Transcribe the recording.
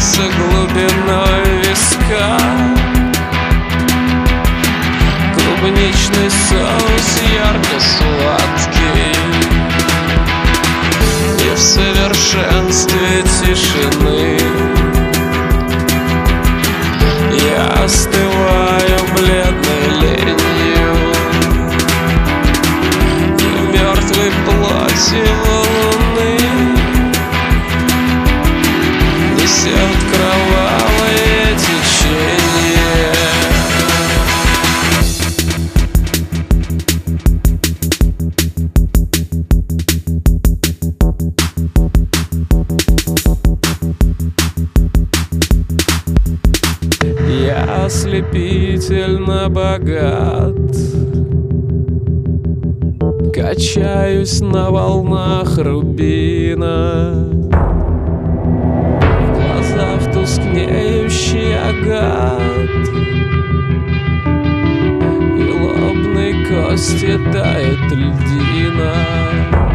льется глубиной виска. Клубничный соус ярко-сладкий, и в совершенстве тишины я остываю бледной ленью, и в мертвой плоти луны несет кровавое течение. Я ослепительно богат, качаюсь на волнах рубина, в глазах тускнеющий агат, и лобной кости тает льдина.